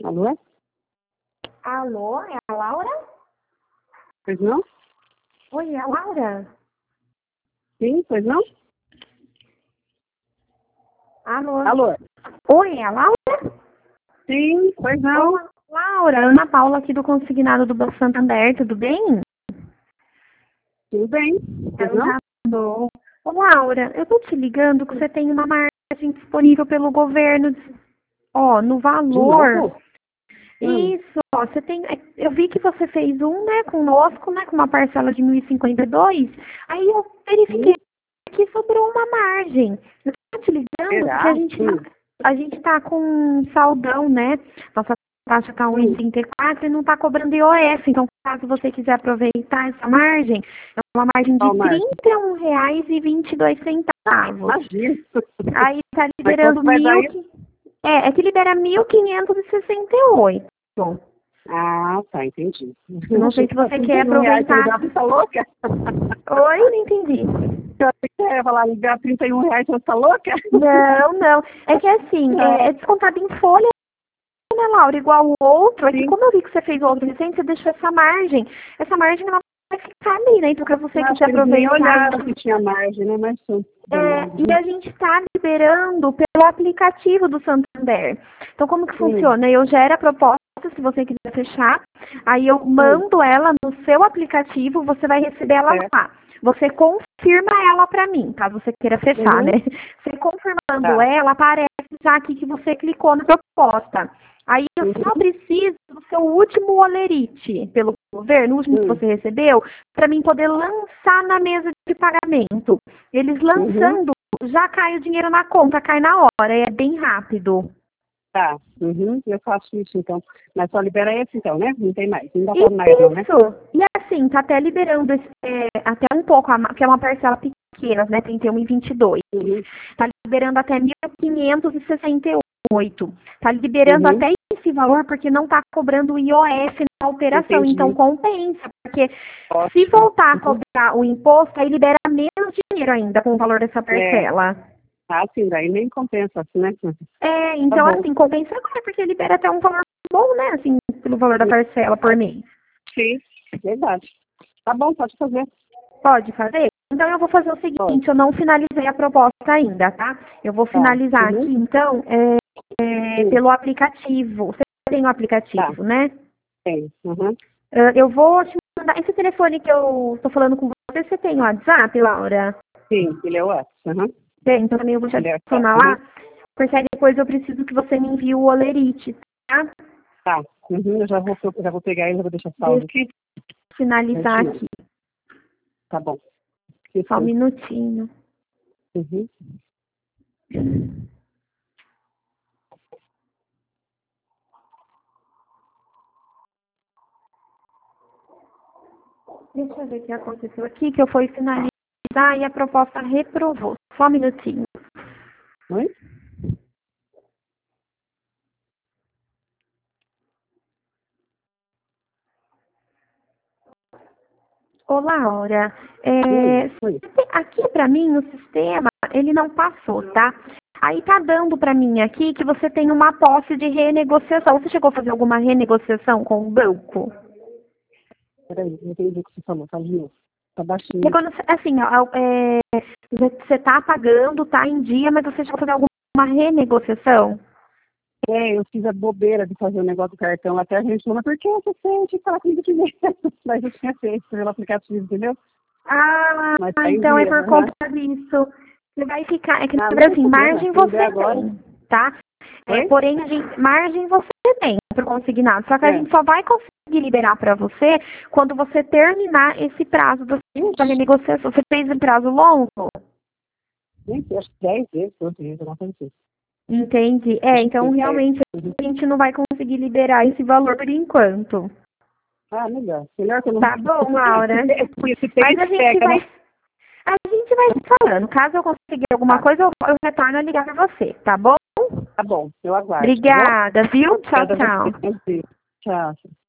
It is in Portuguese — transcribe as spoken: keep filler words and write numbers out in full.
Alô? Alô, é a Laura? Pois não? Oi, é a Laura? Sim, pois não? Alô? Alô? Oi, é a Laura? Sim, pois não? Olá, Laura, Ana Paula aqui do Consignado do Banco Santander, tudo bem? Tudo bem, pois Eu não? já tô. Ô, Laura, eu tô te ligando que você tem uma margem disponível pelo governo, ó, no De valor. novo? Hum, Isso, ó, você tem. Eu vi que você fez um, né, conosco, né, com uma parcela de mil e cinquenta e dois. Aí eu verifiquei sim, que sobrou uma margem. Eu tô te ligando porque a será? gente Hum, tá, a gente tá com um saldão, né? Nossa taxa tá um vírgula hum. trinta e quatro e não tá cobrando I O F. Então, caso você quiser aproveitar essa margem, é uma margem de Qual margem? trinta e um reais e vinte e dois centavos. Imagina. Aí tá Mas quanto liberando vai dar mil, isso? é, é que libera mil quinhentos e sessenta e oito. Ah, tá, entendi. Não sei Achei se que era você quer trinta e um reais, você aproveitar. já tá louca? Oi, não entendi. Eu achei que ia falar, ligar trinta e um reais, você tá louca? Não, não. É que assim, é, Ah, é descontado em folha, né, Laura? Igual o outro. É que sim. como eu vi que você fez o outro recente, você deixou essa margem. Essa margem ela vai ficar ali, né? Então, se você Não, acho quiser que eles nem aproveitar. olharam que tinha margem, né? Mas sim, tinha É, margem. e a gente está liberando pelo aplicativo do Santander. Então, como que Hum, funciona? Eu gero a proposta, se você quiser fechar, aí eu hum, mando ela no seu aplicativo, você vai receber ela certo. lá. Você confirma ela para mim, caso você queira fechar, Uhum, né? Você confirmando tá. ela, aparece já aqui que você clicou na proposta. Aí eu só Uhum, preciso do seu último olerite pelo governo, o último que hum, você recebeu, para mim poder lançar na mesa de pagamento. Eles uhum. lançando, já cai o dinheiro na conta, cai na hora, é bem rápido. Tá, uhum, eu faço isso então. Mas só libera esse então, né? Não tem mais, não dá pra mais não, né? Isso! E assim, tá até liberando esse, é, até um pouco, a ma- que é uma parcela pequena, né? trinta e um e vinte e dois. Uhum, Tá liberando até mil quinhentos e sessenta e oito. Tá liberando uhum, até esse valor porque não tá cobrando o I O F na operação, então entendi. compensa, porque se Ótimo. voltar a Uhum. cobrar o imposto, aí libera menos dinheiro ainda com o valor dessa É, parcela. ah, sim, daí nem compensa, assim, né? É, Tá então bom. assim, compensa agora, porque libera até um valor bom, né, assim, pelo valor da parcela por mês. Sim, verdade. Tá bom, pode fazer. Pode fazer? Então eu vou fazer o Pode. seguinte, eu não finalizei a proposta ainda, tá? Eu vou Tá. finalizar Uhum. aqui, então, é, é, Sim, pelo aplicativo. Você tem o tá. aplicativo, né? Tem. Uhum. Ah, eu vou te mandar. Esse telefone que eu estou falando com você, você tem o WhatsApp, Laura? Sim, ele é o Whats. Uhum. Tem, então também eu vou te Ele é o Whats. adicionar Uhum. lá, porque aí depois eu preciso que você me envie o olerite, tá? Tá. Uhum. Eu já vou, eu já vou pegar ele, já vou deixar salvo Deixa aqui. eu finalizar Certinho. aqui. Tá bom. Só um Isso. minutinho. Uhum. Deixa eu ver o que aconteceu aqui, que eu fui finalizar e a proposta reprovou. Só um minutinho. Oi? Ô, Laura, Oi? é, Oi? aqui pra mim no sistema, ele não passou, tá? Aí tá dando pra mim aqui que você tem uma posse de renegociação. Você chegou a fazer alguma renegociação com o banco? Peraí, não entendi o que você falou. Fala de novo. Tá E baixinho. quando, assim, ó, é, você tá pagando, tá em dia, mas você chegou a fazer alguma renegociação? É, eu fiz a bobeira de fazer o negócio do cartão. Até a gente falou, mas por que você fez? Tinha que falar comigo primeiro. Mas eu tinha feito pelo aplicativo, entendeu? Ah, Mas tá em então é dia. por Aham. conta disso. Você vai ficar, é que Ah, na não tem verdade, assim, problema. margem Se não der você agora. tem, tá? É, Oi? porém, a gente, margem você tem pro consignado. Só que a É. gente só vai conseguir liberar para você quando você terminar esse prazo da da Ixi, renegociação. Você fez em prazo longo? nem sei, acho que dez vezes, doze vezes, alguma coisa assim. Entende? É, Acho que então sim, dez. realmente Uhum. a gente não vai conseguir liberar esse valor por enquanto. Ah, melhor. Melhor que eu não. Tá bom, Laura? Se tem, Mas a gente pega, vai, né? a gente vai se falando. Caso eu conseguir alguma Tá, coisa, eu, eu retorno a ligar para você, tá bom? tá bom. Eu aguardo, tá bom? Obrigada, viu? Tchau, Obrigada a tchau. você. Tchau.